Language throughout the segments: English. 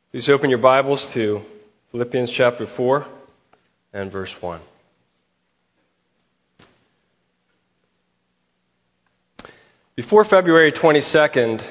Please open your Bibles to Philippians chapter 4 and verse 1. Before February 22nd,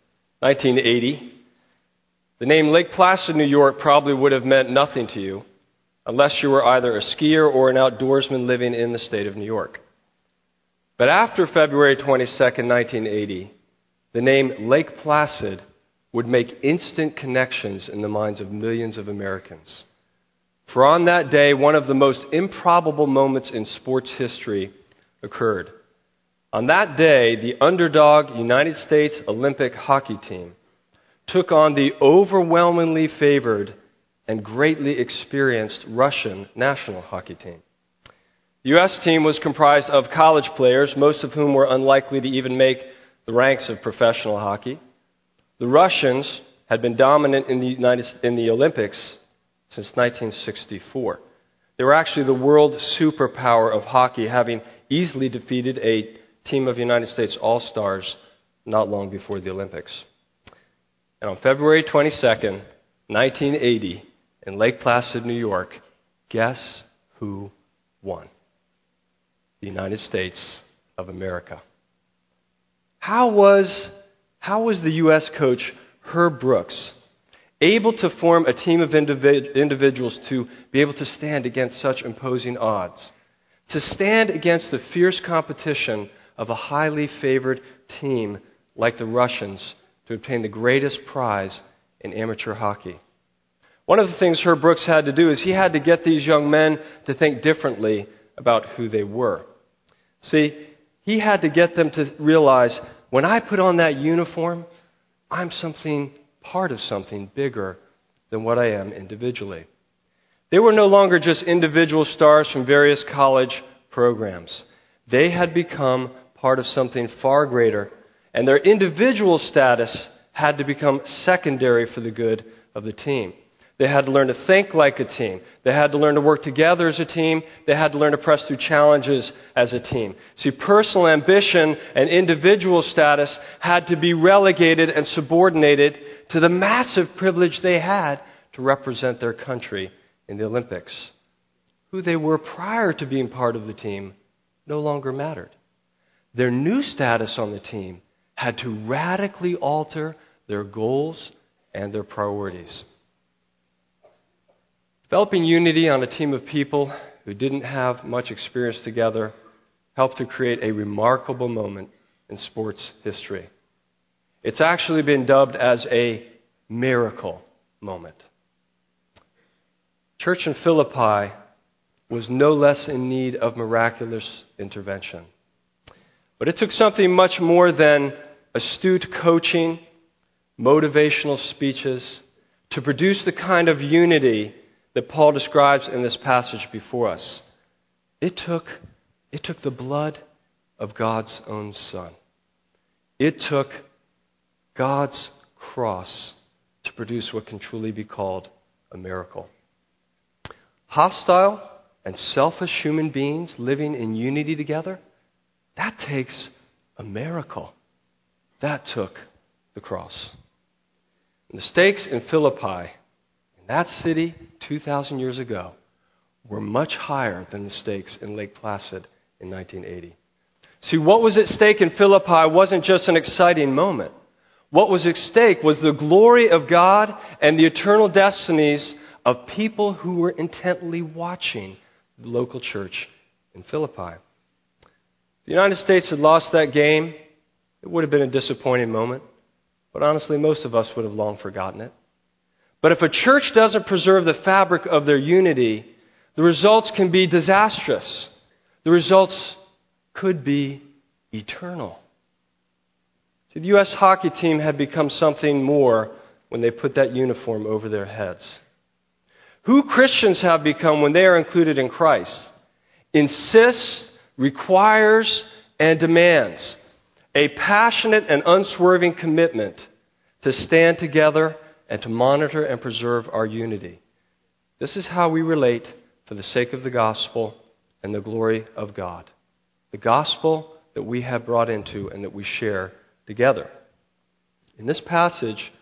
1980, the name Lake Placid, New York probably would have meant nothing to you unless you were either a skier or an outdoorsman living in the state of New York. But after February 22nd, 1980, the name Lake Placid would make instant connections in the minds of millions of Americans. For on that day, one of the most improbable moments in sports history occurred. On that day, the underdog United States Olympic hockey team took on the overwhelmingly favored and greatly experienced Russian national hockey team. The U.S. team was comprised of college players, most of whom were unlikely to even make the ranks of professional hockey. The Russians had been dominant in the Olympics since 1964. They were actually the world superpower of hockey, having easily defeated a team of United States All-Stars not long before the Olympics. And on February 22nd, 1980, in Lake Placid, New York, guess who won? The United States of America. How was the U.S. coach Herb Brooks able to form a team of individuals to be able to stand against such imposing odds, to stand against the fierce competition of a highly favored team like the Russians to obtain the greatest prize in amateur hockey? One of the things Herb Brooks had to do is he had to get these young men to think differently about who they were. See, he had to get them to realize, when I put on that uniform, I'm part of something bigger than what I am individually. They were no longer just individual stars from various college programs. They had become part of something far greater, and their individual status had to become secondary for the good of the team. They had to learn to think like a team. They had to learn to work together as a team. They had to learn to press through challenges as a team. See, personal ambition and individual status had to be relegated and subordinated to the massive privilege they had to represent their country in the Olympics. Who they were prior to being part of the team no longer mattered. Their new status on the team had to radically alter their goals and their priorities. Developing unity on a team of people who didn't have much experience together helped to create a remarkable moment in sports history. It's actually been dubbed as a miracle moment. Church in Philippi was no less in need of miraculous intervention. But it took something much more than astute coaching, motivational speeches, to produce the kind of unity that Paul describes in this passage before us. It took the blood of God's own Son. It took God's cross to produce what can truly be called a miracle. Hostile and selfish human beings living in unity together, that takes a miracle. That took the cross. And the stakes in Philippi, that city 2,000 years ago, were much higher than the stakes in Lake Placid in 1980. See, what was at stake in Philippi wasn't just an exciting moment. What was at stake was the glory of God and the eternal destinies of people who were intently watching the local church in Philippi. If the United States had lost that game, it would have been a disappointing moment, but honestly, most of us would have long forgotten it. But if a church doesn't preserve the fabric of their unity, the results can be disastrous. The results could be eternal. See, the U.S. hockey team had become something more when they put that uniform over their heads. Who Christians have become when they are included in Christ insists, requires, and demands a passionate and unswerving commitment to stand together and to monitor and preserve our unity. This is how we relate for the sake of the gospel and the glory of God. The gospel that we have brought into and that we share together. In this passage,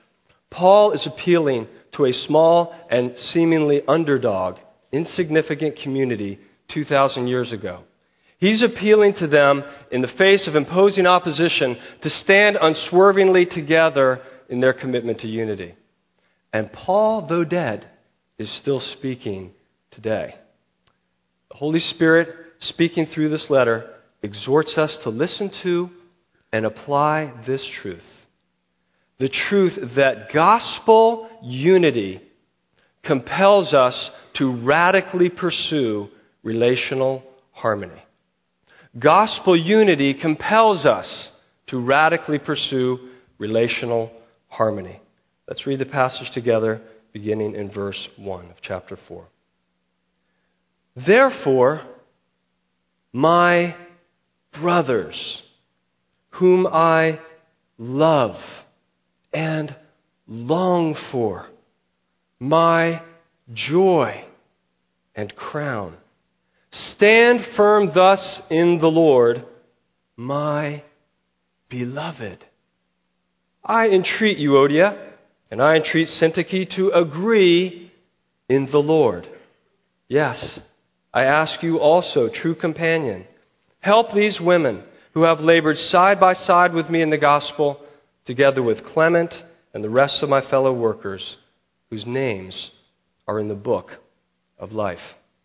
Paul is appealing to a small and seemingly underdog, insignificant community 2,000 years ago. He's appealing to them in the face of imposing opposition to stand unswervingly together in their commitment to unity. And Paul, though dead, is still speaking today. The Holy Spirit, speaking through this letter, exhorts us to listen to and apply this truth. The truth that gospel unity compels us to radically pursue relational harmony. Gospel unity compels us to radically pursue relational harmony. Let's read the passage together, beginning in verse 1 of chapter 4. Therefore, my brothers, whom I love and long for, my joy and crown, stand firm thus in the Lord, my beloved. I entreat you, Euodia, and I entreat Syntyche to agree in the Lord. Yes, I ask you also, true companion, help these women who have labored side by side with me in the gospel, together with Clement and the rest of my fellow workers, whose names are in the book of life.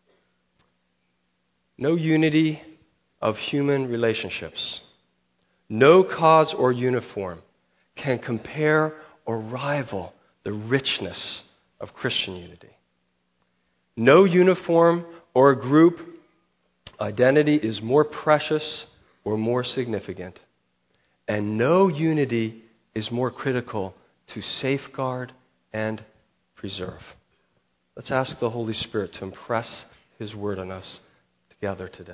No unity of human relationships, no cause or uniform can compare or rival the richness of Christian unity. No uniform or group identity is more precious or more significant, and no unity is more critical to safeguard and preserve. Let's ask the Holy Spirit to impress His word on us together today.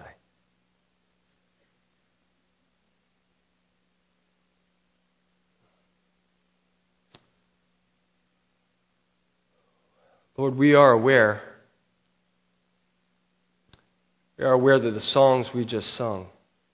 Lord, we are aware that the songs we just sung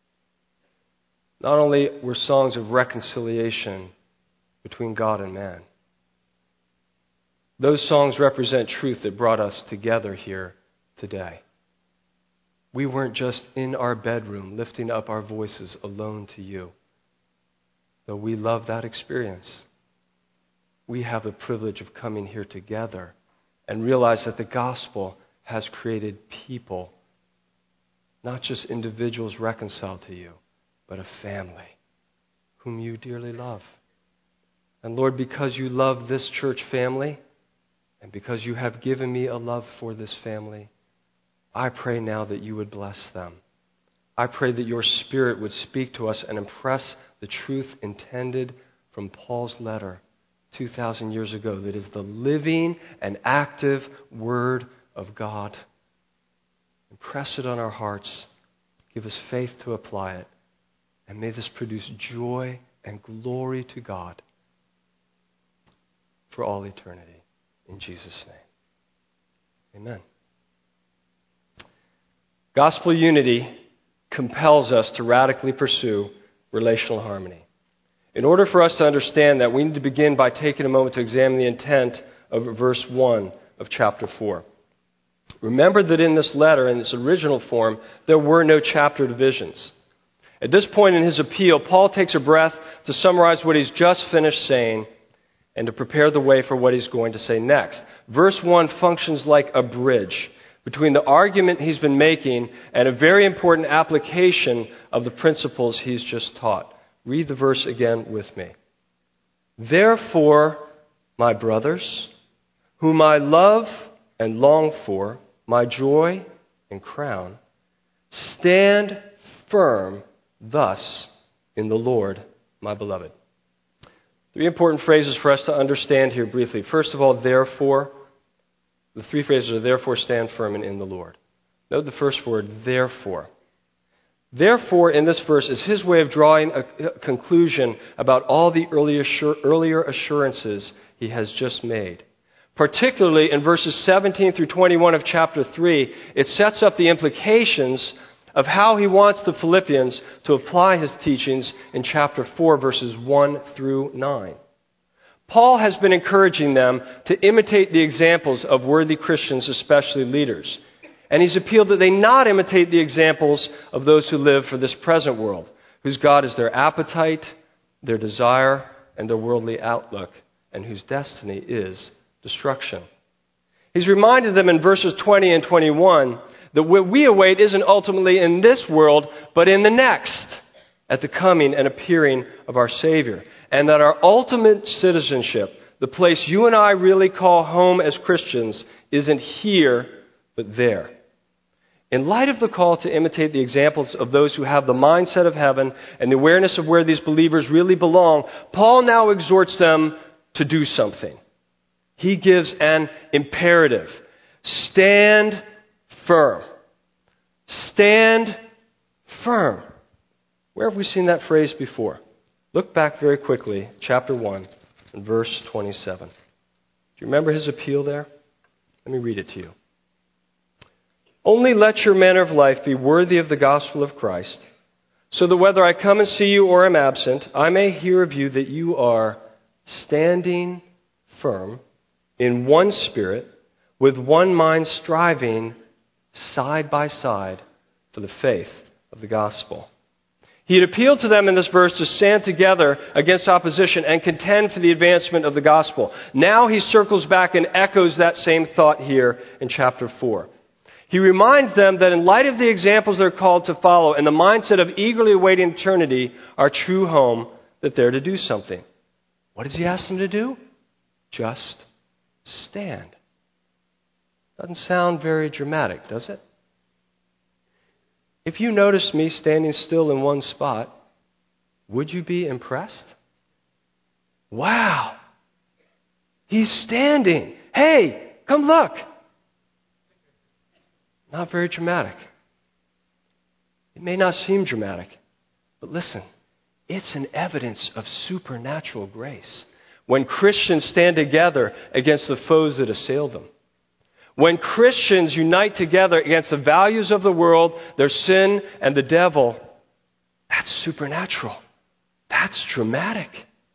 not only were songs of reconciliation between God and man. Those songs represent truth that brought us together here today. We weren't just in our bedroom lifting up our voices alone to you. Though we love that experience, we have the privilege of coming here together and realize that the gospel has created people, not just individuals reconciled to you, but a family whom you dearly love. And Lord, because you love this church family, and because you have given me a love for this family, I pray now that you would bless them. I pray that your Spirit would speak to us and impress the truth intended from Paul's letter 2,000 years ago, that is the living and active Word of God. Impress it on our hearts. Give us faith to apply it. And may this produce joy and glory to God for all eternity. In Jesus' name. Amen. Gospel unity compels us to radically pursue relational harmony. In order for us to understand that, we need to begin by taking a moment to examine the intent of verse 1 of chapter 4. Remember that in this letter, in its original form, there were no chapter divisions. At this point in his appeal, Paul takes a breath to summarize what he's just finished saying and to prepare the way for what he's going to say next. Verse 1 functions like a bridge between the argument he's been making and a very important application of the principles he's just taught. Read the verse again with me. Therefore, my brothers, whom I love and long for, my joy and crown, stand firm thus in the Lord, my beloved. Three important phrases for us to understand here briefly. First of all, therefore. The three phrases are therefore, stand firm, and in the Lord. Note the first word, therefore. Therefore, in this verse, is his way of drawing a conclusion about all the earlier assurances he has just made. Particularly in verses 17 through 21 of chapter 3, it sets up the implications of how he wants the Philippians to apply his teachings in chapter 4, verses 1 through 9. Paul has been encouraging them to imitate the examples of worthy Christians, especially leaders. And he's appealed that they not imitate the examples of those who live for this present world, whose God is their appetite, their desire, and their worldly outlook, and whose destiny is destruction. He's reminded them in verses 20 and 21 that what we await isn't ultimately in this world, but in the next, at the coming and appearing of our Savior. And that our ultimate citizenship, the place you and I really call home as Christians, isn't here, but there. In light of the call to imitate the examples of those who have the mindset of heaven and the awareness of where these believers really belong, Paul now exhorts them to do something. He gives an imperative. Stand firm. Stand firm. Where have we seen that phrase before? Look back very quickly, chapter 1, and verse 27. Do you remember his appeal there? Let me read it to you. Only let your manner of life be worthy of the gospel of Christ, so that whether I come and see you or am absent, I may hear of you that you are standing firm in one spirit, with one mind, striving side by side for the faith of the gospel. He had appealed to them in this verse to stand together against opposition and contend for the advancement of the gospel. Now he circles back and echoes that same thought here in chapter 4. He reminds them that in light of the examples they're called to follow and the mindset of eagerly awaiting eternity, our true home, that they're to do something. What does he ask them to do? Just stand. Doesn't sound very dramatic, does it? If you noticed me standing still in one spot, would you be impressed? Wow! He's standing. Hey, come look! Not very dramatic. It may not seem dramatic, but listen, it's an evidence of supernatural grace when Christians stand together against the foes that assail them. When Christians unite together against the values of the world, their sin, and the devil, that's supernatural. That's dramatic.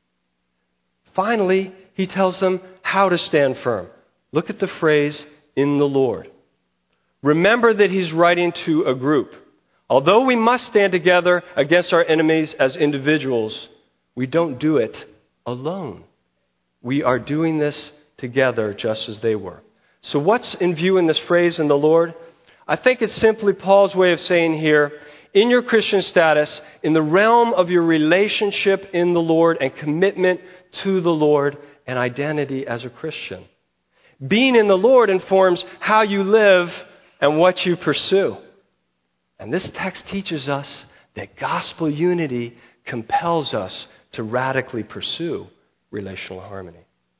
Finally, he tells them how to stand firm. Look at the phrase, in the Lord. Remember that he's writing to a group. Although we must stand together against our enemies as individuals, we don't do it alone. We are doing this together just as they were. So what's in view in this phrase, in the Lord? I think it's simply Paul's way of saying here, in your Christian status, in the realm of your relationship in the Lord and commitment to the Lord and identity as a Christian. Being in the Lord informs how you live and what you pursue. And this text teaches us that gospel unity compels us to radically pursue relational harmony.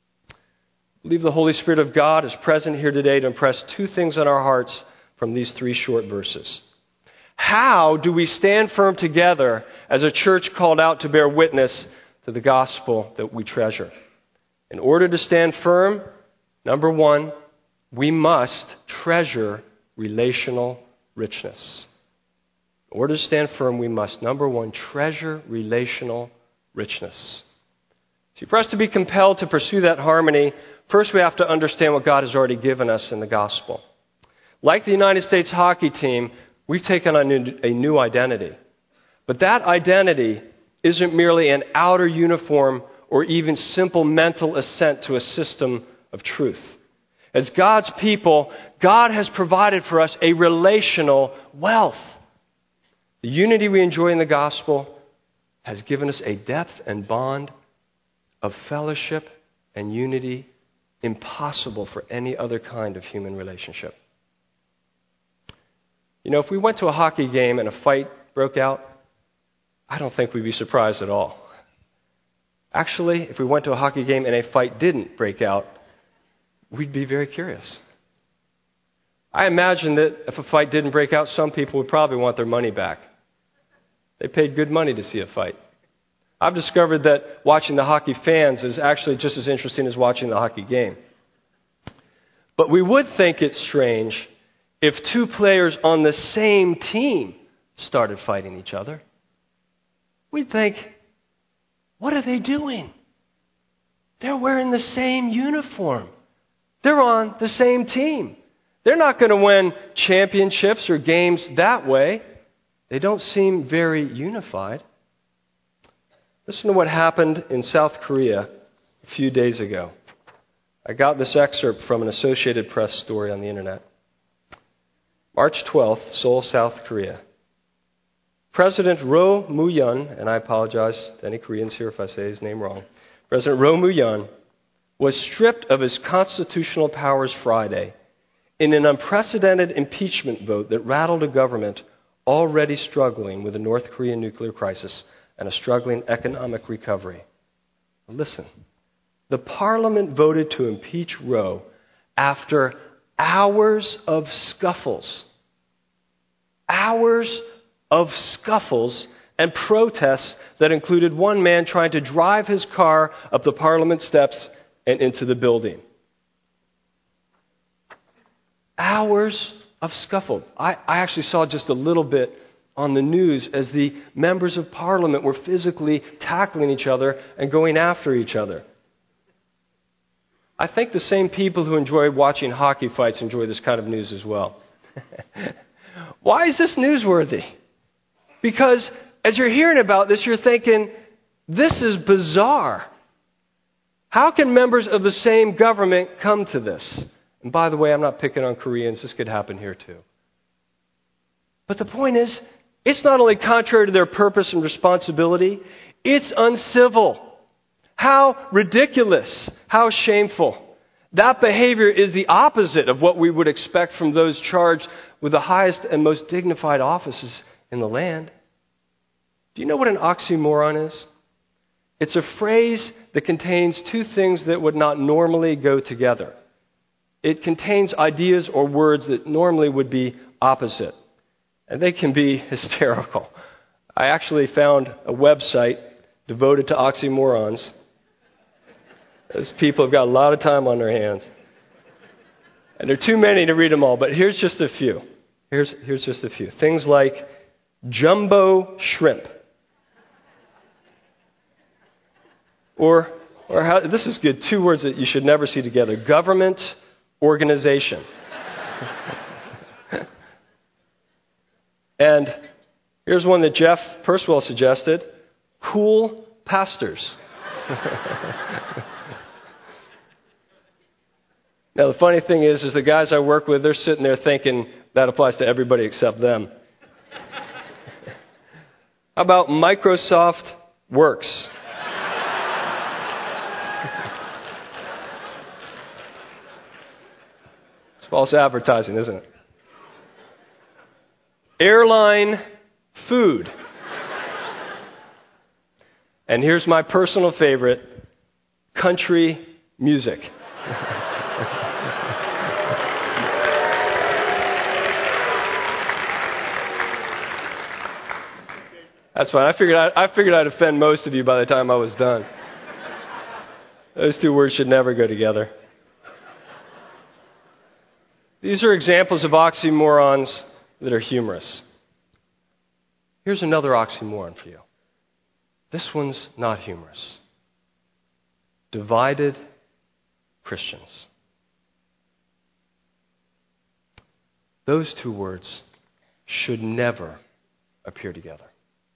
I believe the Holy Spirit of God is present here today to impress two things on our hearts from these 3 short verses. How do we stand firm together as a church called out to bear witness to the gospel that we treasure? In order to stand firm, number 1, we must treasure relational richness. In order to stand firm, we must, number 1, treasure relational richness. See, for us to be compelled to pursue that harmony, first we have to understand what God has already given us in the gospel. Like the United States hockey team, we've taken on a new identity. But that identity isn't merely an outer uniform or even simple mental assent to a system of truth. As God's people, God has provided for us a relational wealth. The unity we enjoy in the gospel has given us a depth and bond of fellowship and unity impossible for any other kind of human relationship. You know, if we went to a hockey game and a fight broke out, I don't think we'd be surprised at all. Actually, if we went to a hockey game and a fight didn't break out, we'd be very curious. I imagine that if a fight didn't break out, some people would probably want their money back. They paid good money to see a fight. I've discovered that watching the hockey fans is actually just as interesting as watching the hockey game. But we would think it's strange if 2 players on the same team started fighting each other. We'd think, what are they doing? They're wearing the same uniform. They're on the same team. They're not going to win championships or games that way. They don't seem very unified. Listen to what happened in South Korea a few days ago. I got this excerpt from an Associated Press story on the internet. March 12th, Seoul, South Korea. President Roh Moo-hyun, and I apologize to any Koreans here if I say his name wrong, President Roh Moo-hyun was stripped of his constitutional powers Friday in an unprecedented impeachment vote that rattled a government already struggling with the North Korean nuclear crisis and a struggling economic recovery. Listen, the parliament voted to impeach Roh after hours of scuffles. Hours of scuffles and protests that included one man trying to drive his car up the parliament steps and into the building. Hours of scuffle. I actually saw just a little bit on the news as the members of parliament were physically tackling each other and going after each other. I think the same people who enjoy watching hockey fights enjoy this kind of news as well. Why is this newsworthy? Because as you're hearing about this, you're thinking, this is bizarre. How can members of the same government come to this? And by the way, I'm not picking on Koreans. This could happen here too. But the point is, it's not only contrary to their purpose and responsibility, it's uncivil. How ridiculous. How shameful. That behavior is the opposite of what we would expect from those charged with the highest and most dignified offices in the land. Do you know what an oxymoron is? It's a phrase that contains two things that would not normally go together. It contains ideas or words that normally would be opposite. And they can be hysterical. I actually found a website devoted to oxymorons. Those people have got a lot of time on their hands. And there are too many to read them all, but here's just a few. Here's just a few. Things like jumbo shrimp. Or how, this is good, two words that you should never see together. Government organization. And here's one that Jeff Percival suggested. Cool pastors. Now, the funny thing is the guys I work with, they're sitting there thinking that applies to everybody except them. How about Microsoft Works? It's false advertising, isn't it? Airline food. And here's my personal favorite, country music. That's fine. I figured I'd offend most of you by the time I was done. Those two words should never go together. These are examples of oxymorons that are humorous. Here's another oxymoron for you. This one's not humorous. Divided Christians. Those two words should never appear together.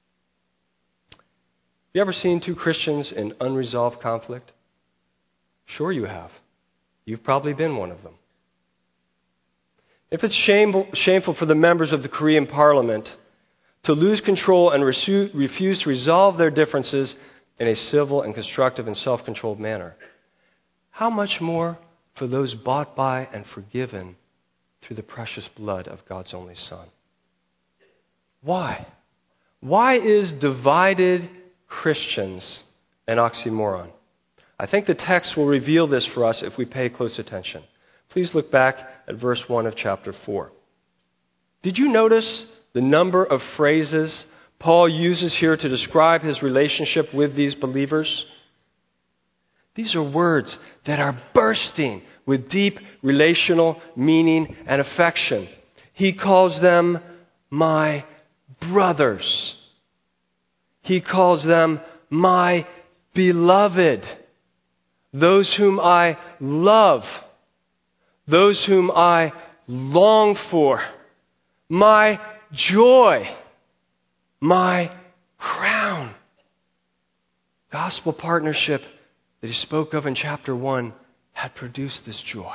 You ever seen two Christians in unresolved conflict? Sure you have. You've probably been one of them. If it's shameful for the members of the Korean parliament to lose control and refuse to resolve their differences in a civil and constructive and self-controlled manner, how much more for those bought by and forgiven through the precious blood of God's only Son? Why? Why is divided Christians an oxymoron? I think the text will reveal this for us if we pay close attention. Please look back at verse 1 of chapter 4. Did you notice the number of phrases Paul uses here to describe his relationship with these believers? These are words that are bursting with deep relational meaning and affection. He calls them my brothers. He calls them my beloved. those whom I love, those whom I long for, my joy, my crown. Gospel partnership that he spoke of in chapter 1 had produced this joy.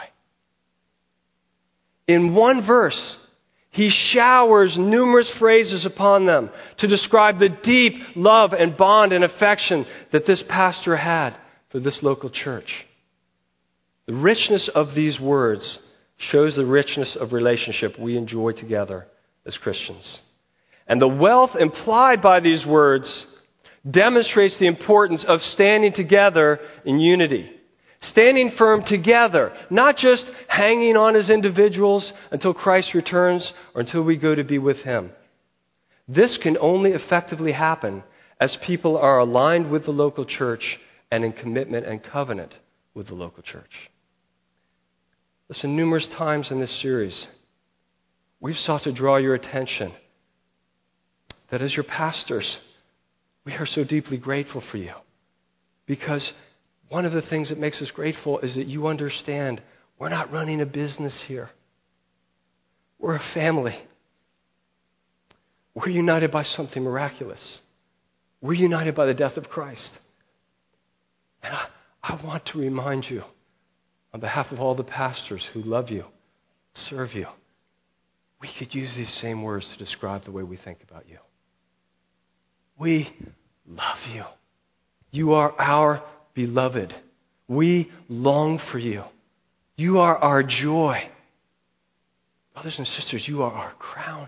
In one verse, he showers numerous phrases upon them to describe the deep love and bond and affection that this pastor had for this local church. The richness of these words shows the richness of relationship we enjoy together as Christians. And the wealth implied by these words demonstrates the importance of standing together in unity. Standing firm together, not just hanging on as individuals until Christ returns or until we go to be with Him. This can only effectively happen as people are aligned with the local church and in commitment and covenant with the local church. Listen, numerous times in this series, we've sought to draw your attention that as your pastors, we are so deeply grateful for you. Because one of the things that makes us grateful is that you understand we're not running a business here. We're a family. We're united by something miraculous. We're united by the death of Christ. And I want to remind you, on behalf of all the pastors who love you, serve you, we could use these same words to describe the way we think about you. We love you. You are our beloved. We long for you. You are our joy. Brothers and sisters, you are our crown.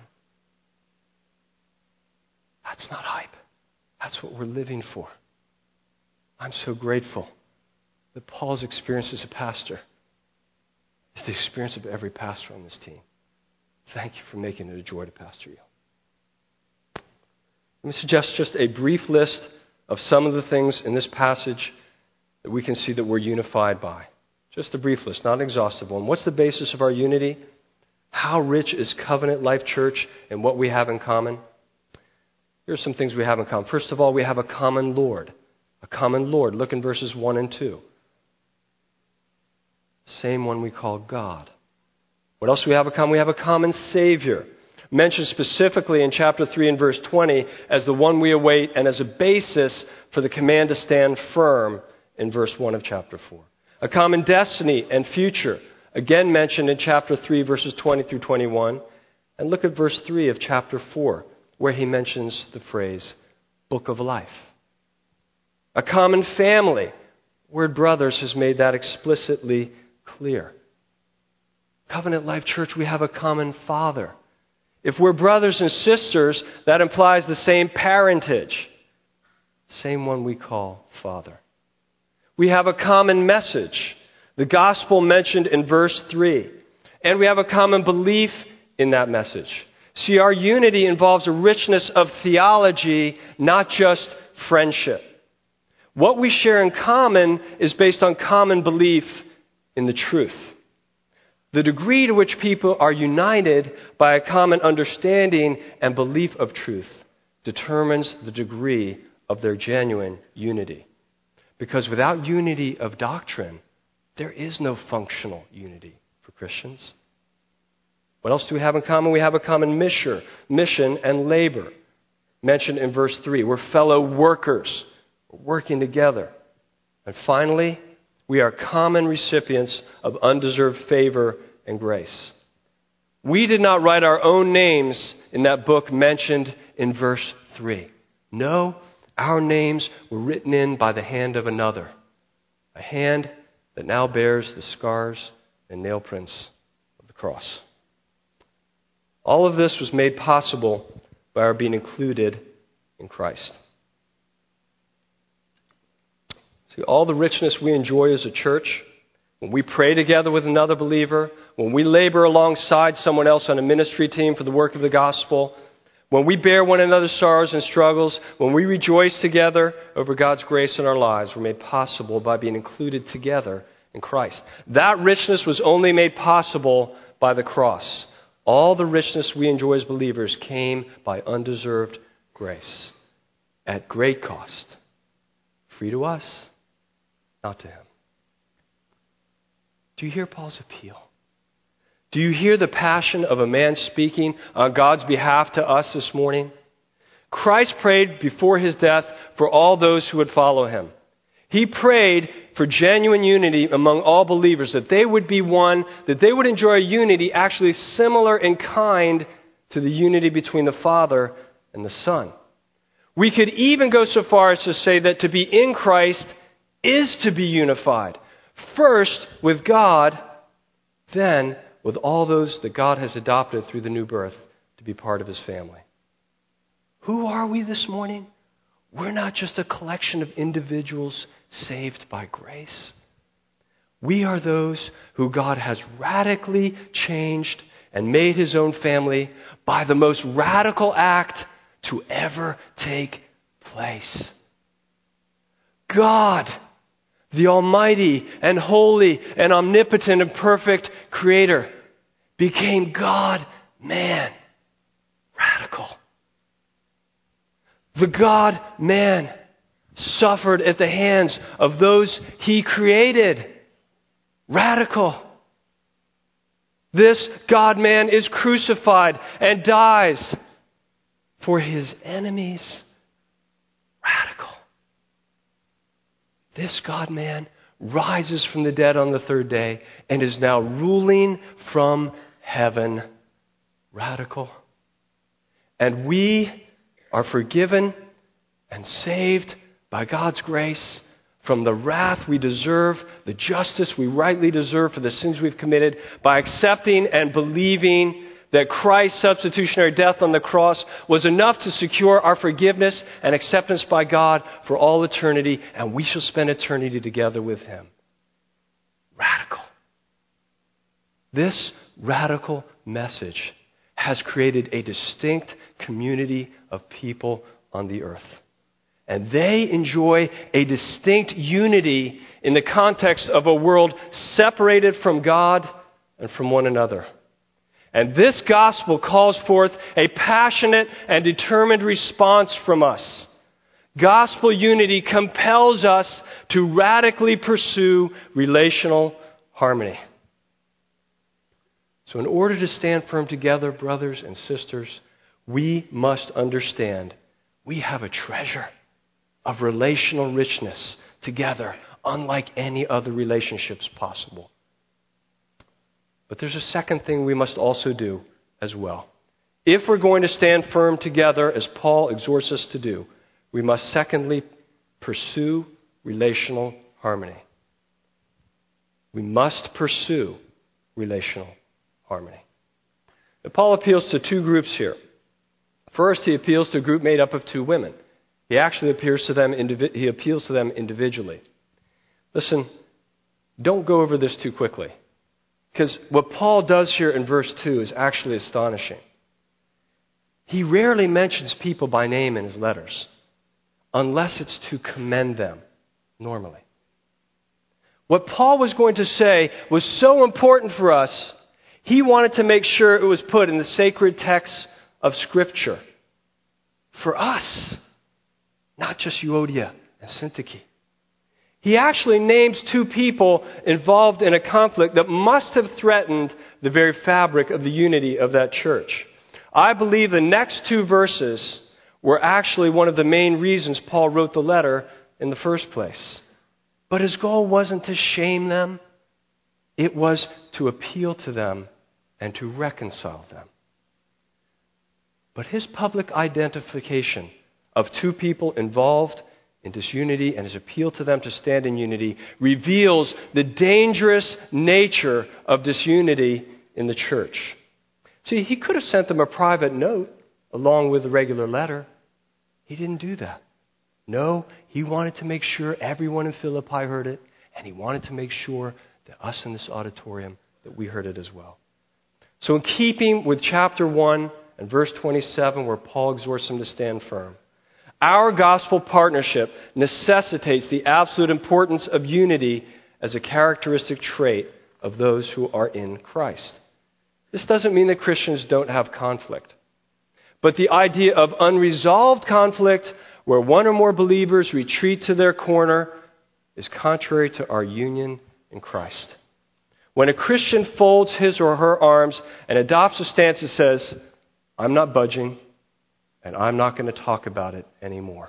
That's not hype. That's what we're living for. I'm so grateful that Paul's experience as a pastor is the experience of every pastor on this team. Thank you for making it a joy to pastor you. Let me suggest just a brief list of some of the things in this passage that we can see that we're unified by. Just a brief list, not an exhaustive one. What's the basis of our unity? How rich is Covenant Life Church and what we have in common? Here are some things we have in common. First of all, we have a common Lord. A common Lord. Look in verses 1 and 2. Same one we call God. What else do we have in common? We have a common Savior, mentioned specifically in chapter 3 and verse 20 as the one we await and as a basis for the command to stand firm in verse 1 of chapter 4. A common destiny and future, again mentioned in chapter 3, verses 20 through 21. And look at verse 3 of chapter 4, where he mentions the phrase, book of life. A common family. Word brothers has made that explicitly clear. Covenant Life Church, we have a common Father. If we're brothers and sisters, that implies the same parentage. Same one we call Father. We have a common message, the gospel mentioned in verse 3. And we have a common belief in that message. See, our unity involves a richness of theology, not just friendship. What we share in common is based on common belief in the truth. The degree to which people are united by a common understanding and belief of truth determines the degree of their genuine unity. Because without unity of doctrine, there is no functional unity for Christians. What else do we have in common? We have a common mission and labor, mentioned in verse 3. We're fellow workers. We're working together. And finally, we are common recipients of undeserved favor and grace. We did not write our own names in that book mentioned in verse 3. No, our names were written in by the hand of another, a hand that now bears the scars and nail prints of the cross. All of this was made possible by our being included in Christ. See, all the richness we enjoy as a church, when we pray together with another believer, when we labor alongside someone else on a ministry team for the work of the gospel, when we bear one another's sorrows and struggles, when we rejoice together over God's grace in our lives, we're made possible by being included together in Christ. That richness was only made possible by the cross. All the richness we enjoy as believers came by undeserved grace at great cost. Free to us, not to Him. Do you hear Paul's appeal? Do you hear the passion of a man speaking on God's behalf to us this morning? Christ prayed before his death for all those who would follow him. He prayed for genuine unity among all believers, that they would be one, that they would enjoy a unity actually similar in kind to the unity between the Father and the Son. We could even go so far as to say that to be in Christ is to be unified. First with God, then with all those that God has adopted through the new birth to be part of his family. Who are we this morning? We're not just a collection of individuals saved by grace. We are those who God has radically changed and made his own family by the most radical act to ever take place. God, the almighty and holy and omnipotent and perfect creator, became God-man. Radical. The God-man suffered at the hands of those he created. Radical. This God-man is crucified and dies for his enemies. Radical. This God-man rises from the dead on the third day and is now ruling from heaven. Radical. And we are forgiven and saved by God's grace from the wrath we deserve, the justice we rightly deserve for the sins we've committed, by accepting and believing that Christ's substitutionary death on the cross was enough to secure our forgiveness and acceptance by God for all eternity, and we shall spend eternity together with him. Radical. This radical message has created a distinct community of people on the earth. And they enjoy a distinct unity in the context of a world separated from God and from one another. And this gospel calls forth a passionate and determined response from us. Gospel unity compels us to radically pursue relational harmony. So in order to stand firm together, brothers and sisters, we must understand we have a treasure of relational richness together, unlike any other relationships possible. But there's a second thing we must also do as well. If we're going to stand firm together, as Paul exhorts us to do, we must secondly pursue relational harmony. We must pursue relational harmony. And Paul appeals to two groups here. First, he appeals to a group made up of two women. He actually appeals to them individually. Listen, don't go over this too quickly. Because what Paul does here in verse 2 is actually astonishing. He rarely mentions people by name in his letters, unless it's to commend them, normally. What Paul was going to say was so important for us, he wanted to make sure it was put in the sacred texts of Scripture. For us, not just Euodia and Syntyche. He actually names two people involved in a conflict that must have threatened the very fabric of the unity of that church. I believe the next two verses were actually one of the main reasons Paul wrote the letter in the first place. But his goal wasn't to shame them. It was to appeal to them and to reconcile them. But his public identification of two people involved in disunity and his appeal to them to stand in unity reveals the dangerous nature of disunity in the church. See, he could have sent them a private note along with the regular letter. He didn't do that. No, he wanted to make sure everyone in Philippi heard it, and he wanted to make sure that us in this auditorium, that we heard it as well. So in keeping with chapter 1 and verse 27, where Paul exhorts them to stand firm, our gospel partnership necessitates the absolute importance of unity as a characteristic trait of those who are in Christ. This doesn't mean that Christians don't have conflict. But the idea of unresolved conflict, where one or more believers retreat to their corner, is contrary to our union in Christ. When a Christian folds his or her arms and adopts a stance that says, I'm not budging and I'm not going to talk about it anymore.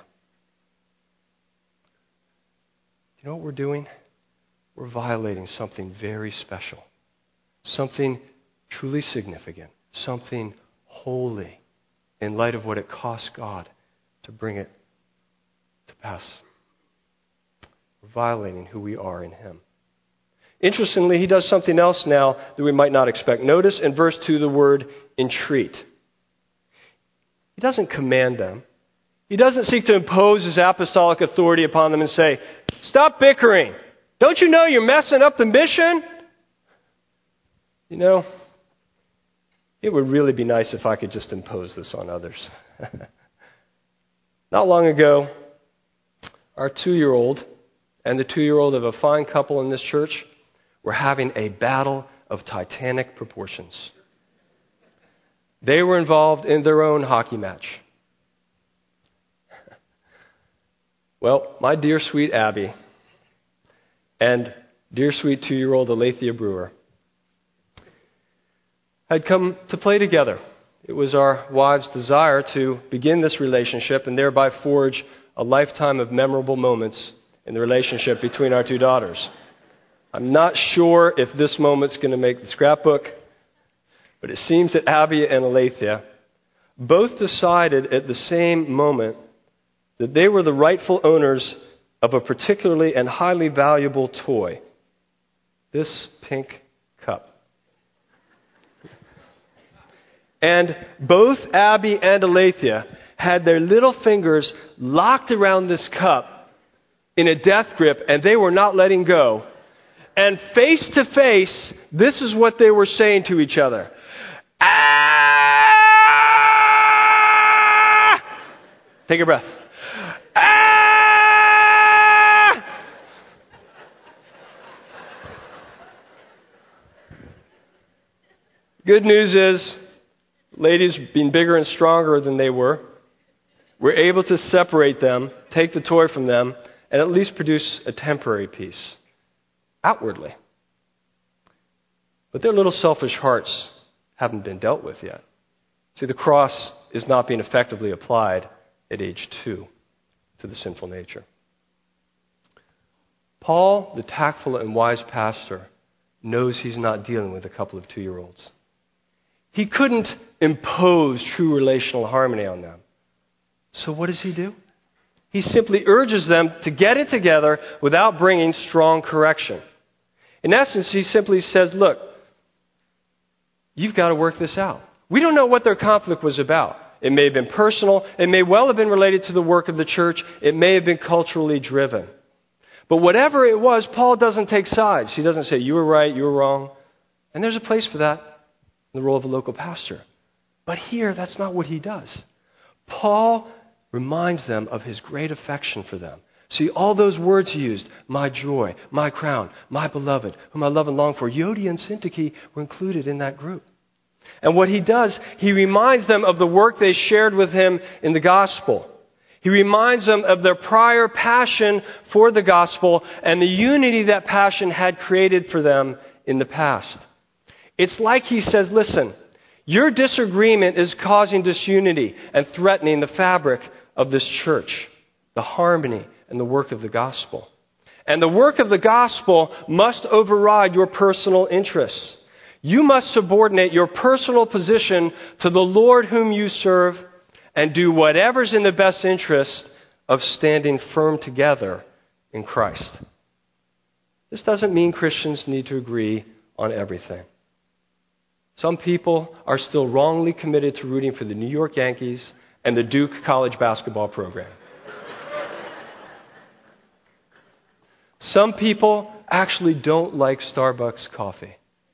You know what we're doing? We're violating something very special, something truly significant, something holy in light of what it cost God to bring it to pass. We're violating who we are in Him. Interestingly, He does something else now that we might not expect. Notice in verse 2 the word entreat. He doesn't command them. He doesn't seek to impose His apostolic authority upon them and say, stop bickering. Don't you know you're messing up the mission? You know, it would really be nice if I could just impose this on others. Not long ago, our 2-year-old and the 2-year-old of a fine couple in this church were having a battle of titanic proportions. They were involved in their own hockey match. Well, my dear sweet Abby and dear sweet 2-year-old Alethea Brewer had come to play together. It was our wives' desire to begin this relationship and thereby forge a lifetime of memorable moments in the relationship between our 2 daughters. I'm not sure if this moment's going to make the scrapbook, but it seems that Abby and Alethea both decided at the same moment that they were the rightful owners of a particularly and highly valuable toy, this pink cup. And both Abby and Alethea had their little fingers locked around this cup in a death grip, and they were not letting go. And face to face, this is what they were saying to each other. Ah! Take a breath. Ah! Good news is, ladies, being bigger and stronger than they were able to separate them, take the toy from them, and at least produce a temporary peace outwardly. But their little selfish hearts haven't been dealt with yet. See, the cross is not being effectively applied at age 2 to the sinful nature. Paul, the tactful and wise pastor, knows he's not dealing with a couple of 2-year-olds. He couldn't impose true relational harmony on them. So what does he do? He simply urges them to get it together without bringing strong correction. In essence, he simply says, look, you've got to work this out. We don't know what their conflict was about. It may have been personal. It may well have been related to the work of the church. It may have been culturally driven. But whatever it was, Paul doesn't take sides. He doesn't say, you were right, you were wrong. And there's a place for that in the role of a local pastor. But here, that's not what he does. Paul reminds them of his great affection for them. See, all those words he used, my joy, my crown, my beloved, whom I love and long for, Euodia and Syntyche were included in that group. And what he does, he reminds them of the work they shared with him in the gospel. He reminds them of their prior passion for the gospel and the unity that passion had created for them in the past. It's like he says, listen, your disagreement is causing disunity and threatening the fabric of this church, the harmony and the work of the gospel. And the work of the gospel must override your personal interests. You must subordinate your personal position to the Lord whom you serve and do whatever's in the best interest of standing firm together in Christ. This doesn't mean Christians need to agree on everything. Some people are still wrongly committed to rooting for the New York Yankees and the Duke college basketball program. Some people actually don't like Starbucks coffee.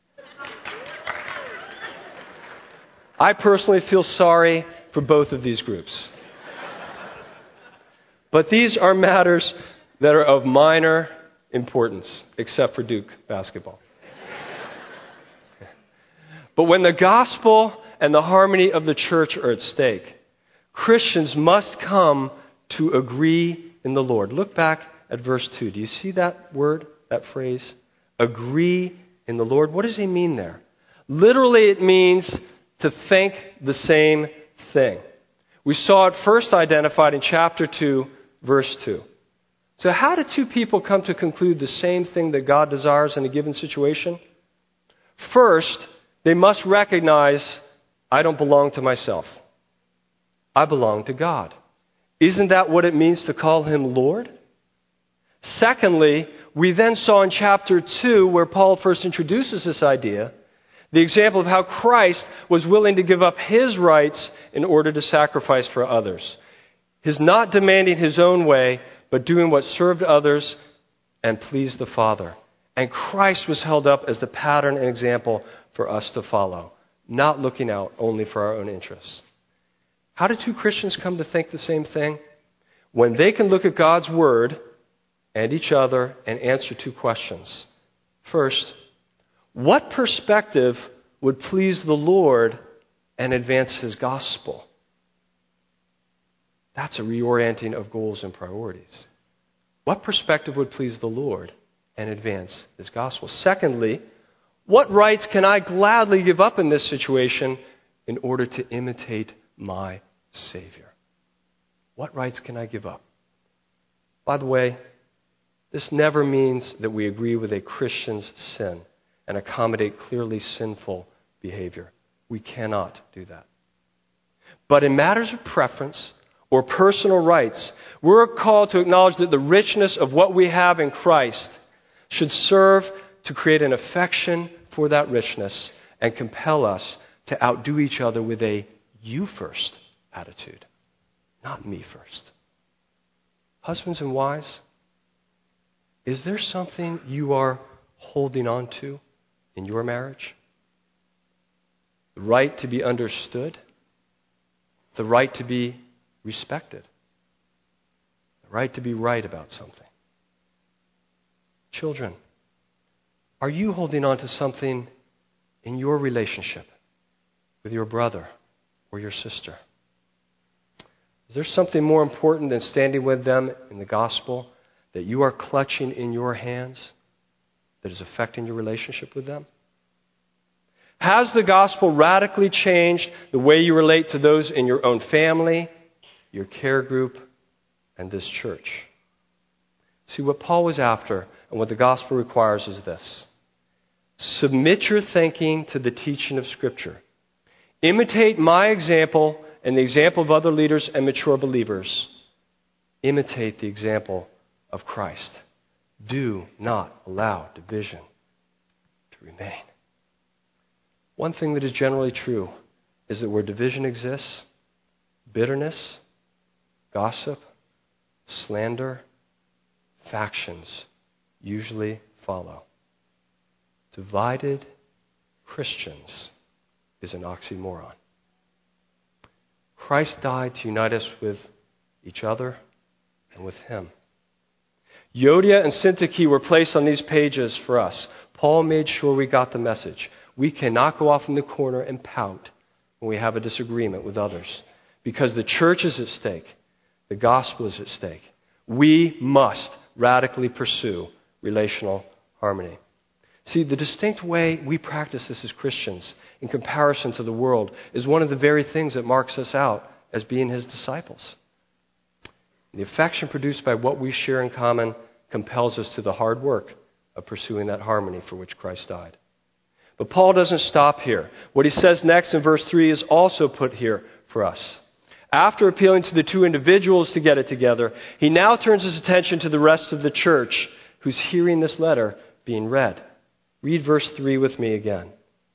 I personally feel sorry for both of these groups. But these are matters that are of minor importance, except for Duke basketball. But when the gospel and the harmony of the church are at stake, Christians must come to agree in the Lord. Look back at verse 2. Do you see that word, that phrase? Agree in the Lord. What does he mean there? Literally, it means to think the same thing. We saw it first identified in chapter 2, verse 2. So how do two people come to conclude the same thing that God desires in a given situation? First, they must recognize, I don't belong to myself. I belong to God. Isn't that what it means to call him Lord? Secondly, we then saw in chapter 2, where Paul first introduces this idea, the example of how Christ was willing to give up his rights in order to sacrifice for others. His not demanding his own way, but doing what served others and pleased the Father. And Christ was held up as the pattern and example for us to follow, not looking out only for our own interests. How do two Christians come to think the same thing? When they can look at God's Word and each other and answer two questions. First, what perspective would please the Lord and advance his gospel? That's a reorienting of goals and priorities. What perspective would please the Lord and advance his gospel? Secondly, what rights can I gladly give up in this situation in order to imitate my Savior? What rights can I give up? By the way, this never means that we agree with a Christian's sin and accommodate clearly sinful behavior. We cannot do that. But in matters of preference or personal rights, we're called to acknowledge that the richness of what we have in Christ should serve to create an affection for that richness and compel us to outdo each other with a you first attitude, not me first. Husbands and wives, is there something you are holding on to in your marriage? The right to be understood, the right to be respected, the right to be right about something. Children, are you holding on to something in your relationship with your brother or your sister? Is there something more important than standing with them in the gospel that you are clutching in your hands that is affecting your relationship with them? Has the gospel radically changed the way you relate to those in your own family, your care group, and this church? See, what Paul was after and what the gospel requires is this. Submit your thinking to the teaching of Scripture. Imitate my example and the example of other leaders and mature believers. Imitate the example of Christ. Do not allow division to remain. One thing that is generally true is that where division exists, bitterness, gossip, slander, factions usually follow. Divided Christians is an oxymoron. Christ died to unite us with each other and with him. Euodia and Syntyche were placed on these pages for us. Paul made sure we got the message. We cannot go off in the corner and pout when we have a disagreement with others, because the church is at stake. The gospel is at stake. We must radically pursue relational harmony. See, the distinct way we practice this as Christians in comparison to the world is one of the very things that marks us out as being his disciples. The affection produced by what we share in common compels us to the hard work of pursuing that harmony for which Christ died. But Paul doesn't stop here. What he says next in verse 3 is also put here for us. After appealing to the two individuals to get it together, he now turns his attention to the rest of the church who's hearing this letter being read. Read verse 3 with me again.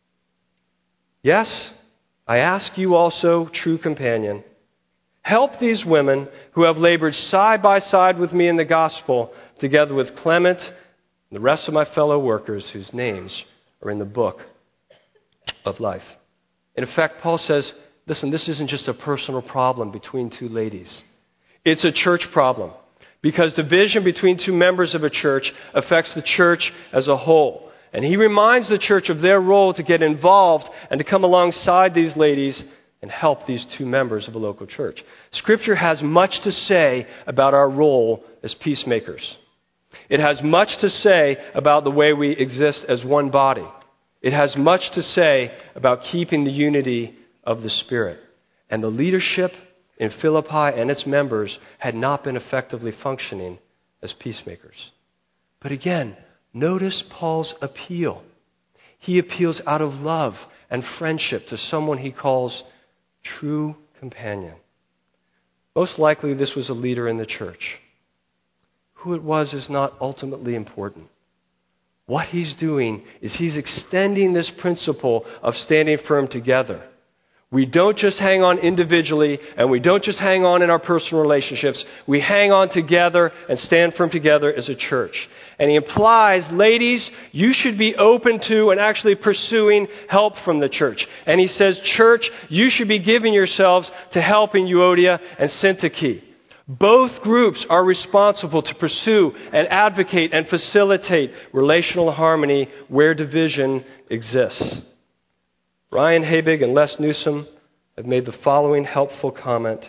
Yes, I ask you also, true companion, help these women who have labored side by side with me in the gospel, together with Clement and the rest of my fellow workers whose names are in the book of life. In effect, Paul says, listen, this isn't just a personal problem between two ladies. It's a church problem, because division between two members of a church affects the church as a whole. And he reminds the church of their role to get involved and to come alongside these ladies and help these two members of a local church. Scripture has much to say about our role as peacemakers. It has much to say about the way we exist as one body. It has much to say about keeping the unity of the Spirit. And the leadership in Philippi and its members had not been effectively functioning as peacemakers. But again, notice Paul's appeal. He appeals out of love and friendship to someone he calls true companion. Most likely this was a leader in the church. Who it was is not ultimately important. What he's doing is he's extending this principle of standing firm together. We don't just hang on individually, and we don't just hang on in our personal relationships. We hang on together and stand firm together as a church. And he implies, ladies, you should be open to and actually pursuing help from the church. And he says, church, you should be giving yourselves to helping Euodia and Syntyche. Both groups are responsible to pursue and advocate and facilitate relational harmony where division exists. Brian Habig and Les Newsom have made the following helpful comment.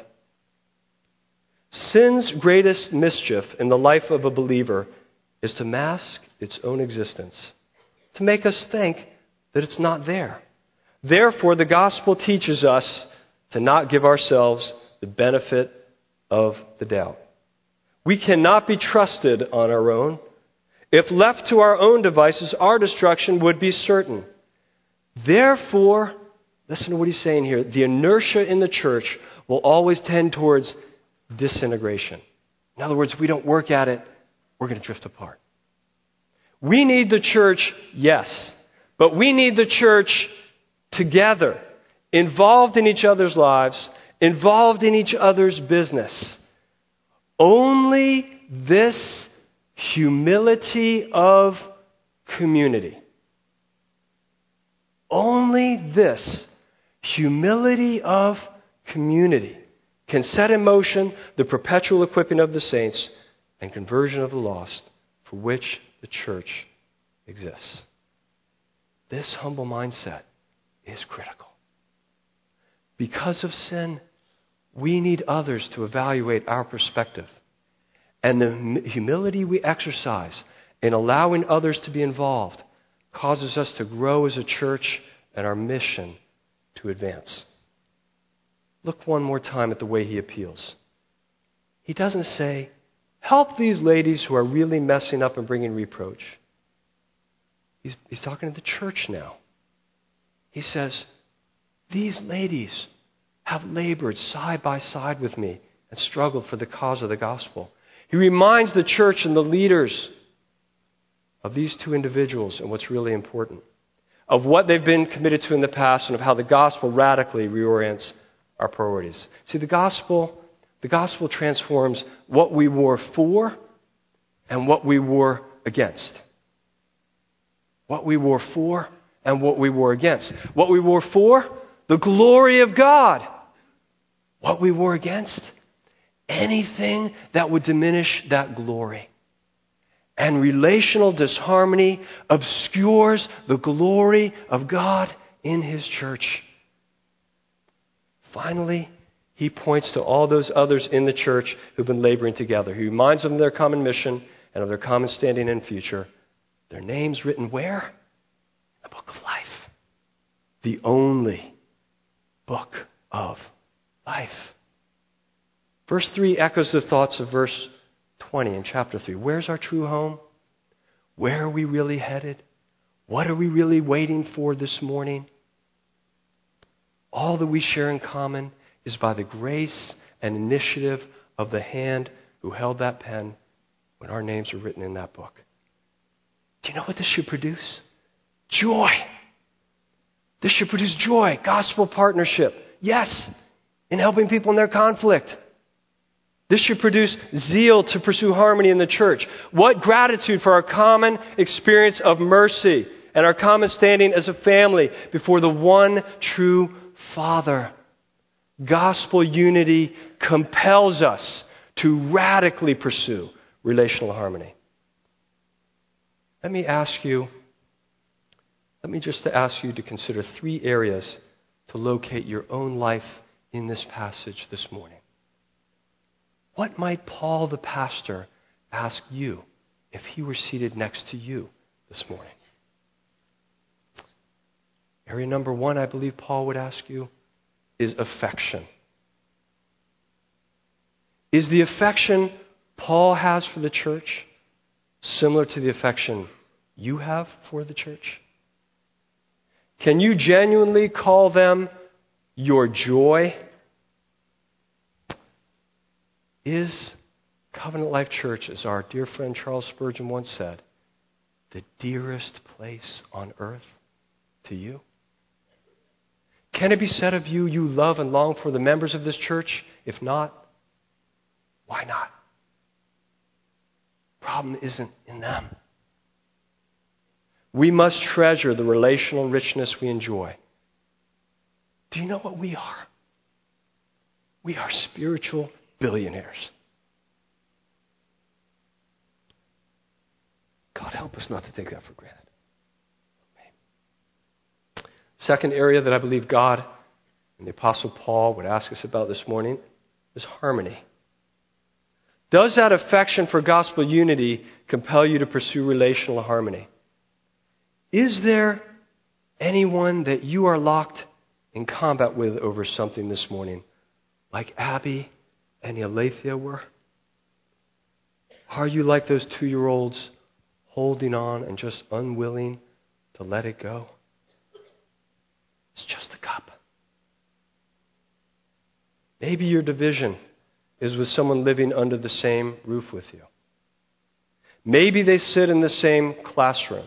Sin's greatest mischief in the life of a believer is to mask its own existence, to make us think that it's not there. Therefore, the gospel teaches us to not give ourselves the benefit of the doubt. We cannot be trusted on our own. If left to our own devices, our destruction would be certain. Therefore, listen to what he's saying here, the inertia in the church will always tend towards disintegration. In other words, if we don't work at it, we're going to drift apart. We need the church, yes, but we need the church together, involved in each other's lives, involved in each other's business. Only this humility of community. Only this humility of community can set in motion the perpetual equipping of the saints and conversion of the lost for which the church exists. This humble mindset is critical. Because of sin, we need others to evaluate our perspective. And the humility we exercise in allowing others to be involved causes us to grow as a church and our mission to advance. Look one more time at the way he appeals. He doesn't say, help these ladies who are really messing up and bringing reproach. He's talking to the church now. He says, these ladies have labored side by side with me and struggled for the cause of the gospel. He reminds the church and the leaders of these two individuals and what's really important, of what they've been committed to in the past and of how the gospel radically reorients our priorities. See, the gospel transforms what we were for and what we were against. What we were for and what we were against. What we were for, the glory of God. What we were against, anything that would diminish that glory. And relational disharmony obscures the glory of God in His church. Finally, he points to all those others in the church who've been laboring together. He reminds them of their common mission and of their common standing in future. Their names written where? The book of life. The only book of life. Verse 3 echoes the thoughts of verse 20 in chapter 3. Where's our true home? Where are we really headed? What are we really waiting for this morning? All that we share in common is by the grace and initiative of the hand who held that pen when our names were written in that book. Do you know what this should produce? Joy. This should produce joy, gospel partnership. Yes, in helping people in their conflict. This should produce zeal to pursue harmony in the church. What gratitude for our common experience of mercy and our common standing as a family before the one true Father. Gospel unity compels us to radically pursue relational harmony. Let me ask you to consider 3 areas to locate your own life in this passage this morning. What might Paul the pastor ask you if he were seated next to you this morning? Area number one, I believe Paul would ask you, is affection. Is the affection Paul has for the church similar to the affection you have for the church? Can you genuinely call them your joy? Is Covenant Life Church, as our dear friend Charles Spurgeon once said, the dearest place on earth to you? Can it be said of you, you love and long for the members of this church? If not, why not? Problem isn't in them. We must treasure the relational richness we enjoy. Do you know what we are? We are spiritual billionaires. God help us not to take that for granted. Second area that I believe God and the Apostle Paul would ask us about this morning is harmony. Does that affection for gospel unity compel you to pursue relational harmony? Is there anyone that you are locked in combat with over something this morning, like Abby and Alethea were? Are you like those 2-year-olds holding on and just unwilling to let it go? It's just a cup. Maybe your division is with someone living under the same roof with you. Maybe they sit in the same classroom.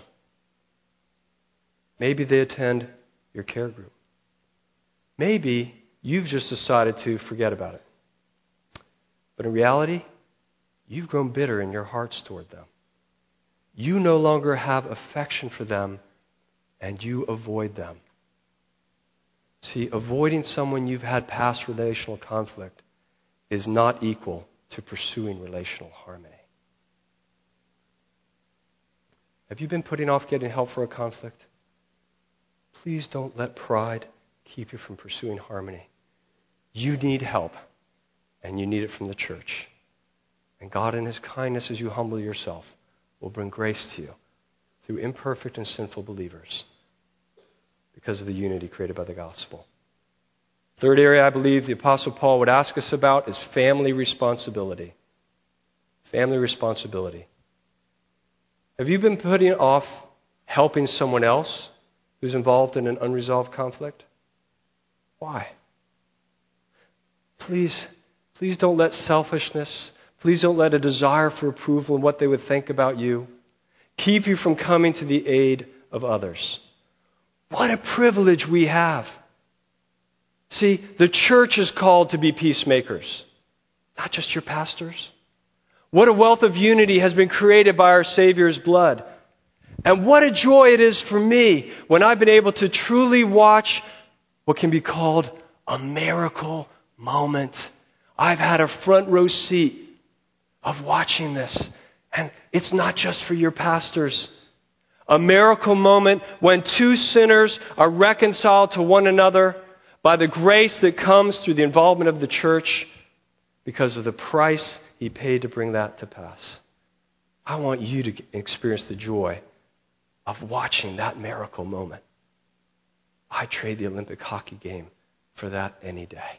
Maybe they attend your care group. Maybe you've just decided to forget about it. But in reality, you've grown bitter in your hearts toward them. You no longer have affection for them, and you avoid them. See, avoiding someone you've had past relational conflict is not equal to pursuing relational harmony. Have you been putting off getting help for a conflict? Please don't let pride keep you from pursuing harmony. You need help, and you need it from the church. And God, in His kindness, as you humble yourself, will bring grace to you through imperfect and sinful believers because of the unity created by the gospel. Third area I believe the Apostle Paul would ask us about is family responsibility. Family responsibility. Have you been putting off helping someone else who's involved in an unresolved conflict? Why? Please don't let selfishness, please don't let a desire for approval and what they would think about you keep you from coming to the aid of others. What a privilege we have. See, the church is called to be peacemakers, not just your pastors. What a wealth of unity has been created by our Savior's blood. And what a joy it is for me when I've been able to truly watch what can be called a miracle moment. I've had a front row seat of watching this. And it's not just for your pastors. A miracle moment when two sinners are reconciled to one another by the grace that comes through the involvement of the church because of the price He paid to bring that to pass. I want you to experience the joy of watching that miracle moment. I trade the Olympic hockey game for that any day.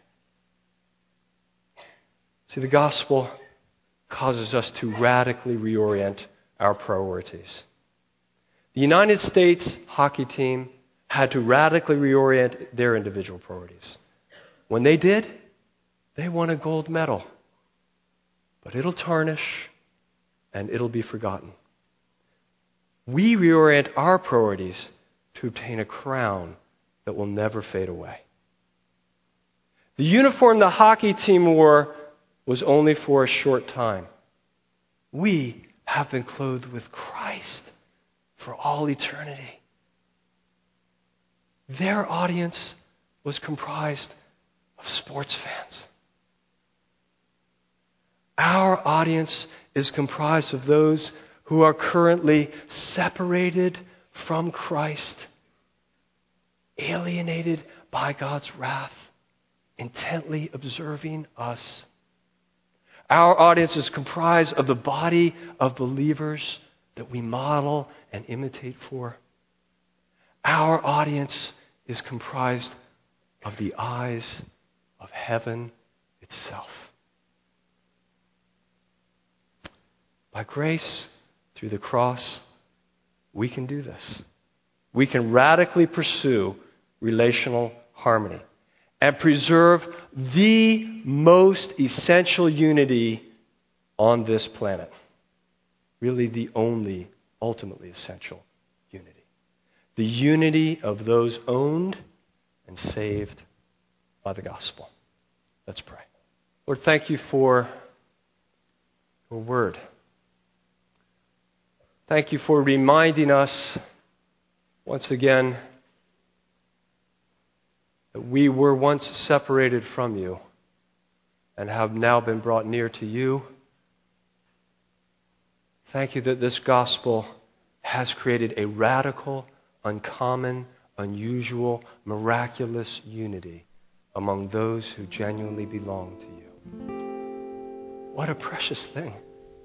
See, the gospel causes us to radically reorient our priorities. The United States hockey team had to radically reorient their individual priorities. When they did, they won a gold medal. But it'll tarnish and it'll be forgotten. We reorient our priorities to obtain a crown that will never fade away. The uniform the hockey team wore was only for a short time. We have been clothed with Christ for all eternity. Their audience was comprised of sports fans. Our audience is comprised of those who are currently separated from Christ, alienated by God's wrath, intently observing us. Our audience is comprised of the body of believers that we model and imitate for. Our audience is comprised of the eyes of heaven itself. By grace, through the cross, we can do this. We can radically pursue relational harmony and preserve the most essential unity on this planet. Really the only ultimately essential unity. The unity of those owned and saved by the gospel. Let's pray. Lord, thank you for your word. Thank you for reminding us once again that we were once separated from you and have now been brought near to you. Thank you that this gospel has created a radical, uncommon, unusual, miraculous unity among those who genuinely belong to you. What a precious thing.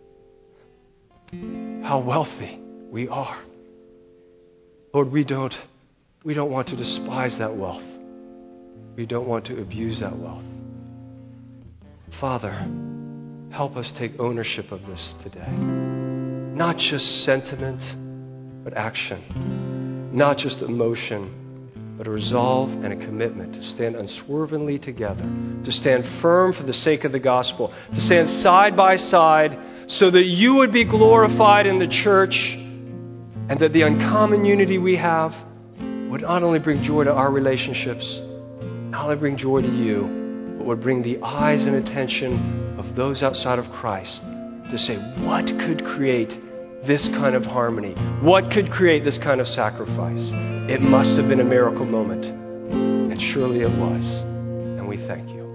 How wealthy we are. Lord, we don't want to despise that wealth. We don't want to abuse that wealth. Father, help us take ownership of this today. Not just sentiment, but action. Not just emotion, but a resolve and a commitment to stand unswervingly together, to stand firm for the sake of the gospel, to stand side by side so that you would be glorified in the church and that the uncommon unity we have would not only bring joy to our relationships, not only bring joy to you, but would bring the eyes and attention of those outside of Christ to say, what could create this kind of harmony? What could create this kind of sacrifice? It must have been a miracle moment. And surely it was. And we thank you.